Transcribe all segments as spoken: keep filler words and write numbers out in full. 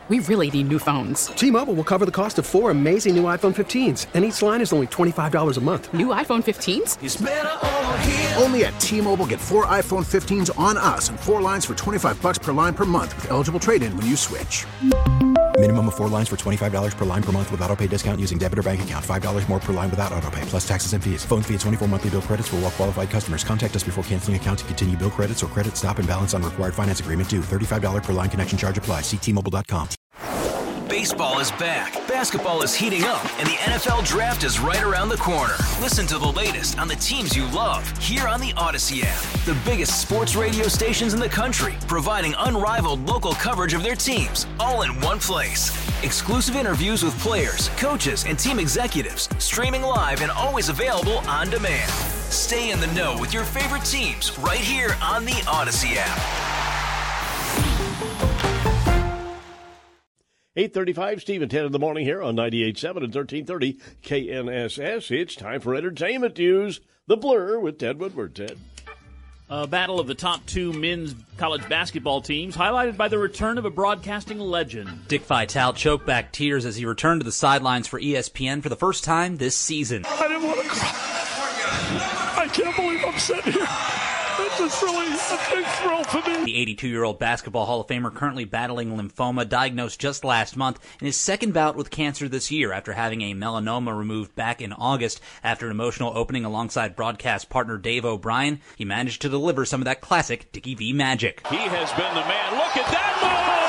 We really need new phones. T-Mobile will cover the cost of four amazing new iPhone fifteens, and each line is only twenty-five dollars a month. New iPhone fifteens? It's better over here. Only at T-Mobile, get four iPhone fifteens on us and four lines for twenty-five dollars per line per month with eligible trade-in when you switch. Minimum of four lines for twenty-five dollars per line per month with autopay discount using debit or bank account. five dollars more per line without autopay, plus taxes and fees. Phone fee at twenty-four monthly bill credits for well-qualified customers. Contact us before canceling account to continue bill credits or credit stop and balance on required finance agreement due. thirty-five dollars per line connection charge applies. See T Mobile dot com. Baseball is back, basketball is heating up, and the N F L Draft is right around the corner. Listen to the latest on the teams you love here on the Odyssey app. The biggest sports radio stations in the country, providing unrivaled local coverage of their teams, all in one place. Exclusive interviews with players, coaches, and team executives, streaming live and always available on demand. Stay in the know with your favorite teams right here on the Odyssey app. eight thirty-five, Steve and ten in the morning here on ninety-eight point seven and thirteen thirty K N S S. It's time for entertainment news. The Blur with Ted Woodward. Ted. A battle of the top two men's college basketball teams, highlighted by the return of a broadcasting legend. Dick Vitale choked back tears as he returned to the sidelines for E S P N for the first time this season. I didn't want to cry. I can't believe I'm sitting here. It's just really a big thrill for me. The eighty-two-year-old basketball Hall of Famer currently battling lymphoma, diagnosed just last month, in his second bout with cancer this year after having a melanoma removed back in August. After an emotional opening alongside broadcast partner Dave O'Brien, he managed to deliver some of that classic Dickie V magic. He has been the man. Look at that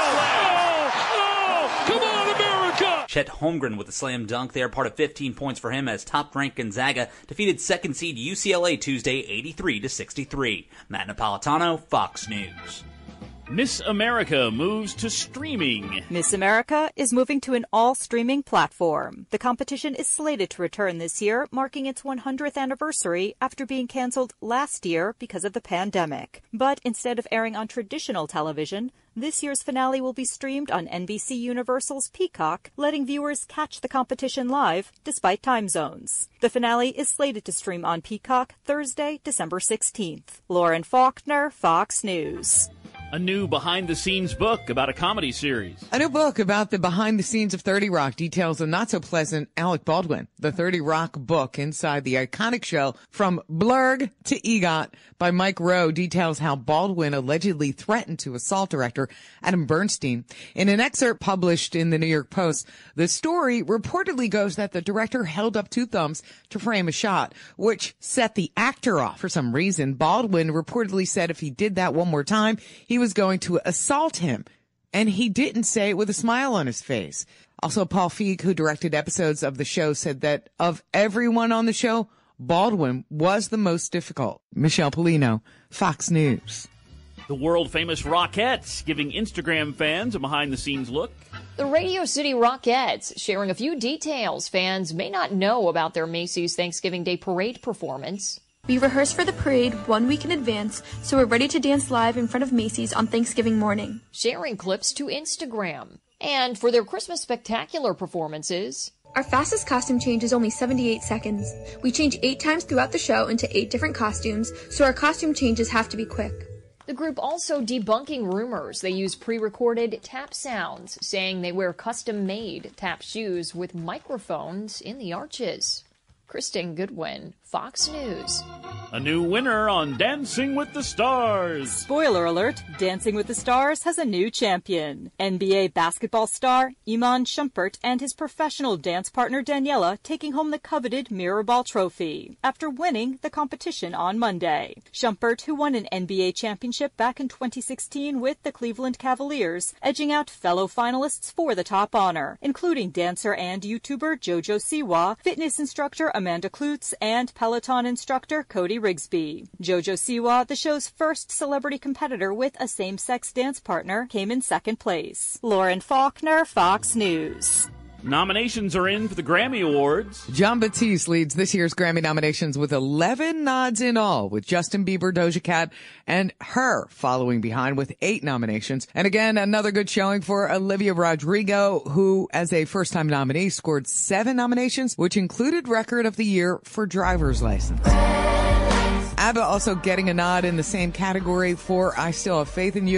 move! Oh, oh, come on, America! Chet Holmgren with a slam dunk there, part of fifteen points for him as top-ranked Gonzaga defeated second seed U C L A Tuesday eighty-three to sixty-three. Matt Napolitano, Fox News. Miss America moves to streaming. Miss America is moving to an all-streaming platform. The competition is slated to return this year, marking its one hundredth anniversary after being canceled last year because of the pandemic. But instead of airing on traditional television, this year's finale will be streamed on N B C Universal's Peacock, letting viewers catch the competition live despite time zones. The finale is slated to stream on Peacock Thursday, December sixteenth. Lauren Faulkner, Fox News. A new behind-the-scenes book about a comedy series. A new book about the behind-the-scenes of thirty Rock details the not-so-pleasant Alec Baldwin. The thirty Rock book inside the iconic show From Blurg to EGOT by Mike Rowe details how Baldwin allegedly threatened to assault director Adam Bernstein. In an excerpt published in the New York Post, the story reportedly goes that the director held up two thumbs to frame a shot, which set the actor off. For some reason, Baldwin reportedly said if he did that one more time, he was going to assault him, and he didn't say it with a smile on his face. Also, Paul Feig, who directed episodes of the show, said that of everyone on the show, Baldwin was the most difficult. Michelle Polino, Fox News. The world-famous Rockettes giving Instagram fans a behind-the-scenes look. The Radio City Rockettes sharing a few details fans may not know about their Macy's Thanksgiving Day Parade performance. We rehearsed for the parade one week in advance, so we're ready to dance live in front of Macy's on Thanksgiving morning. Sharing clips to Instagram. And for their Christmas Spectacular performances, our fastest costume change is only seventy-eight seconds. We change eight times throughout the show into eight different costumes, so our costume changes have to be quick. The group also debunking rumors. They use pre-recorded tap sounds, saying they wear custom-made tap shoes with microphones in the arches. Kristen Goodwin, Fox News. A new winner on Dancing with the Stars. Spoiler alert, Dancing with the Stars has a new champion. N B A basketball star Iman Shumpert and his professional dance partner Daniela taking home the coveted Mirror Ball Trophy after winning the competition on Monday. Shumpert, who won an N B A championship back in twenty sixteen with the Cleveland Cavaliers, edging out fellow finalists for the top honor, including dancer and YouTuber JoJo Siwa, fitness instructor Amanda Klutz, and Peloton instructor Cody Rigsby. JoJo Siwa, the show's first celebrity competitor with a same-sex dance partner, came in second place. Lauren Faulkner, Fox News. Nominations are in for the Grammy Awards. Jon Batiste leads this year's Grammy nominations with eleven nods in all, with Justin Bieber, Doja Cat, and Her following behind with eight nominations. And again, another good showing for Olivia Rodrigo, who, as a first-time nominee, scored seven nominations, which included Record of the Year for Driver's License. ABBA also getting a nod in the same category for I Still Have Faith in You.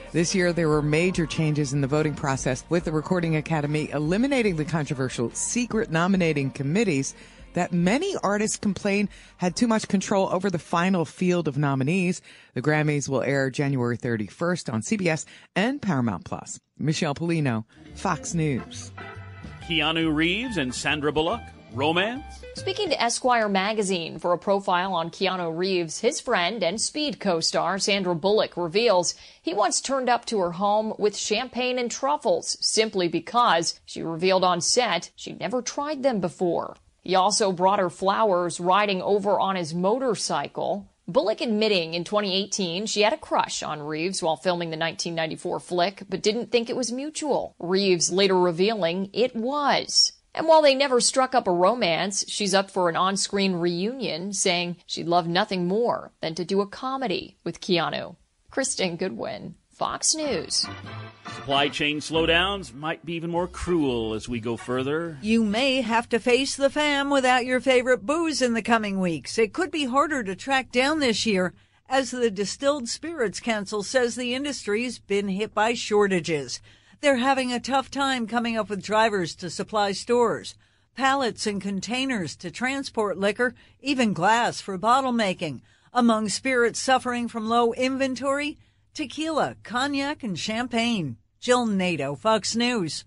This year, there were major changes in the voting process, with the Recording Academy eliminating the controversial secret nominating committees that many artists complain had too much control over the final field of nominees. The Grammys will air January thirty-first on C B S and Paramount Plus. Michelle Polino, Fox News. Keanu Reeves and Sandra Bullock, romance? Speaking to Esquire magazine for a profile on Keanu Reeves, his friend and Speed co-star Sandra Bullock reveals he once turned up to her home with champagne and truffles simply because she revealed on set she'd never tried them before. He also brought her flowers riding over on his motorcycle. Bullock admitting in twenty eighteen she had a crush on Reeves while filming the nineteen ninety-four flick, but didn't think it was mutual. Reeves later revealing it was. And while they never struck up a romance, she's up for an on-screen reunion, saying she'd love nothing more than to do a comedy with Keanu. Kristen Goodwin, Fox News. Supply chain slowdowns might be even more cruel as we go further. You may have to face the fam without your favorite booze in the coming weeks. It could be harder to track down this year, as the Distilled Spirits Council says the industry's been hit by shortages. They're having a tough time coming up with drivers to supply stores, pallets and containers to transport liquor, even glass for bottle making. Among spirits suffering from low inventory, tequila, cognac, and champagne. Jill Nato, Fox News.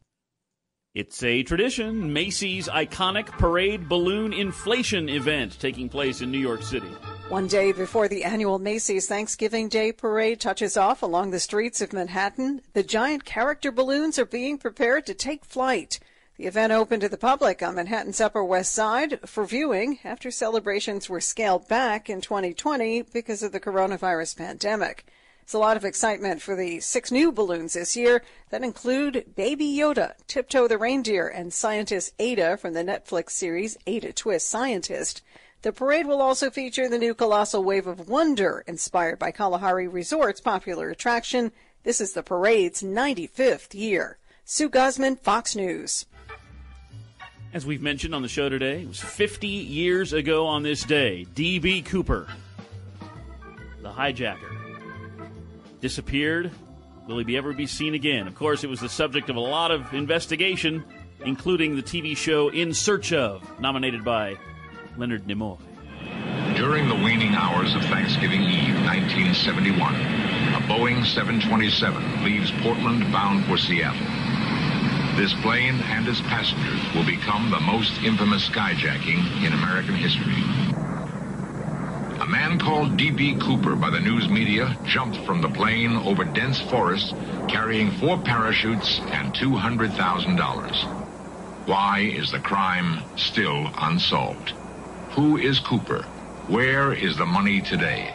It's a tradition, Macy's iconic parade balloon inflation event taking place in New York City. One day before the annual Macy's Thanksgiving Day parade touches off along the streets of Manhattan, the giant character balloons are being prepared to take flight. The event opened to the public on Manhattan's Upper West Side for viewing after celebrations were scaled back in twenty twenty because of the coronavirus pandemic. There's a lot of excitement for the six new balloons this year that include Baby Yoda, Tiptoe the Reindeer, and scientist Ada from the Netflix series Ada Twist Scientist. The parade will also feature the new Colossal Wave of Wonder, inspired by Kalahari Resort's popular attraction. This is the parade's ninety-fifth year. Sue Guzman, Fox News. As we've mentioned on the show today, it was fifty years ago on this day, D B. Cooper, the hijacker, disappeared. Will he be ever be seen again? Of course, it was the subject of a lot of investigation, including the T V show In Search Of, nominated by Leonard Nimoy. During the waning hours of Thanksgiving Eve, nineteen seventy-one, a Boeing seven twenty-seven leaves Portland bound for Seattle. This plane and its passengers will become the most infamous skyjacking in American history. A man called D B. Cooper by the news media jumped from the plane over dense forest carrying four parachutes and two hundred thousand dollars. Why is the crime still unsolved? Who is Cooper? Where is the money today?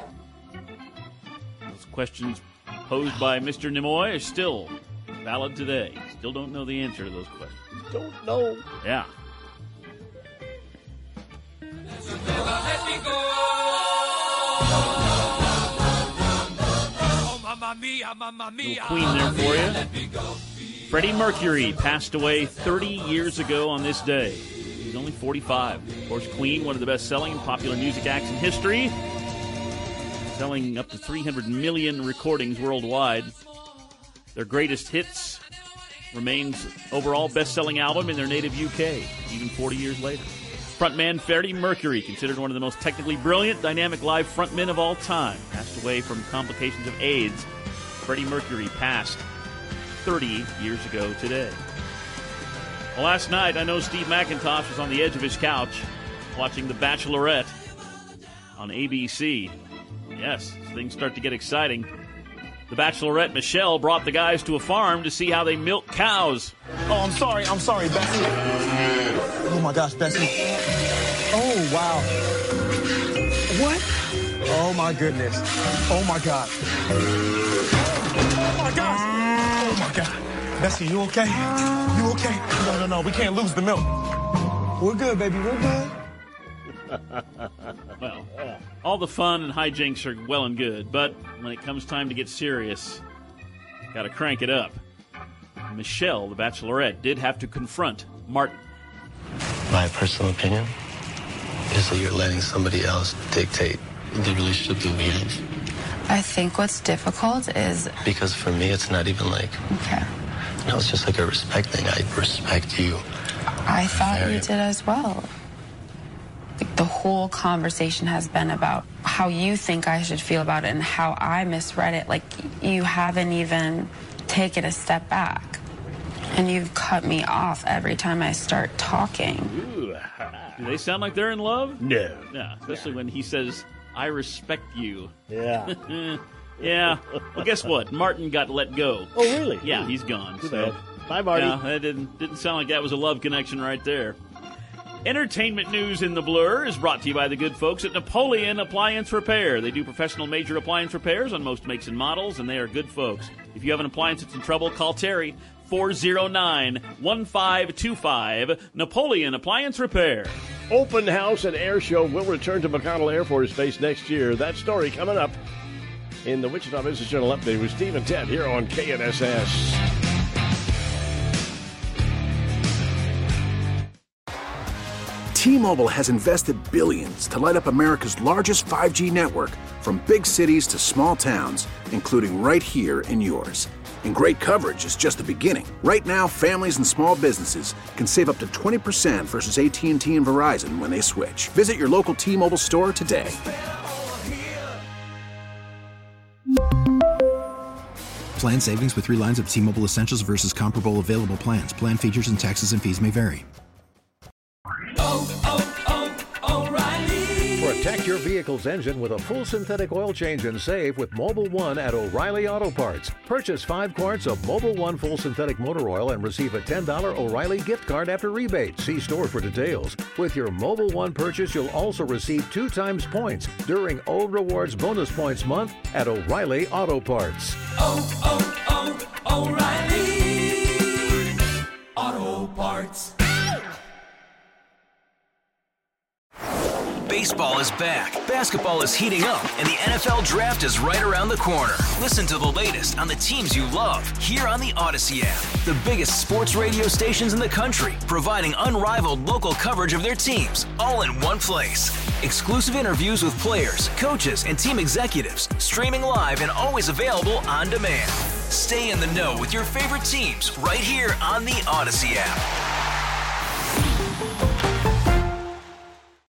Those questions posed by Mister Nimoy are still valid today. Still don't know the answer to those questions. Don't know. Yeah. Little Queen there for you. Freddie Mercury passed away thirty years ago on this day. He was only forty-five. Of course, Queen, one of the best-selling and popular music acts in history, selling up to three hundred million recordings worldwide. Their greatest hits remains overall best-selling album in their native U K, even forty years later. Frontman Freddie Mercury, considered one of the most technically brilliant, dynamic live frontmen of all time, passed away from complications of AIDS. Freddie Mercury passed thirty years ago today. Well, last night, I know Steve McIntosh was on the edge of his couch watching The Bachelorette on A B C. Yes, things start to get exciting. The Bachelorette, Michelle, brought the guys to a farm to see how they milk cows. Oh, I'm sorry. I'm sorry, Bessie. Oh, my gosh, Bessie. Oh, wow. What? Oh, my goodness. Oh, my God. Oh, my gosh. Oh, my God. Bessie, you okay? You okay? No, no, no. We can't lose the milk. We're good, baby. We're good. Well, all the fun and hijinks are well and good, but when it comes time to get serious, got to crank it up. Michelle, the Bachelorette, did have to confront Martin. My personal opinion is that you're letting somebody else dictate the relationship that we have. I think what's difficult is... Because for me, it's not even like... Okay. No, it's just like a respect thing. I respect you. I thought Very... you did as well. The whole conversation has been about how you think I should feel about it and how I misread it. Like, you haven't even taken a step back. And you've cut me off every time I start talking. Ooh. Do they sound like they're in love? No. Yeah, especially when he says, I respect you. Yeah. Yeah. Well, guess what? Martin got let go. Oh, really? Yeah, he's gone. Too So. bad. Bye, Marty. Yeah, that didn't, didn't sound like that was a love connection right there. Entertainment news in the Blur is brought to you by the good folks at Napoleon Appliance Repair. They do professional major appliance repairs on most makes and models, and they are good folks. If you have an appliance that's in trouble, call Terry, four oh nine, one five two five, Napoleon Appliance Repair. Open House and Air Show will return to McConnell Air Force Base next year. That story coming up in the Wichita Business Journal Update with Steve and Ted here on K N S S. T-Mobile has invested billions to light up America's largest five G network, from big cities to small towns, including right here in yours. And great coverage is just the beginning. Right now, families and small businesses can save up to twenty percent versus A T and T and Verizon when they switch. Visit your local T-Mobile store today. Plan savings with three lines of T-Mobile Essentials versus comparable available plans. Plan features and taxes and fees may vary. Protect your vehicle's engine with a full synthetic oil change and save with Mobil one at O'Reilly Auto Parts. Purchase five quarts of Mobil one full synthetic motor oil and receive a ten dollars O'Reilly gift card after rebate. See store for details. With your Mobil one purchase, you'll also receive two times points during O Rewards Bonus Points Month at O'Reilly Auto Parts. Oh, oh, oh, O'Reilly Auto Parts. Baseball is back, basketball is heating up, and the N F L Draft is right around the corner. Listen to the latest on the teams you love here on the Odyssey app. The biggest sports radio stations in the country, providing unrivaled local coverage of their teams, all in one place. Exclusive interviews with players, coaches, and team executives, streaming live and always available on demand. Stay in the know with your favorite teams right here on the Odyssey app.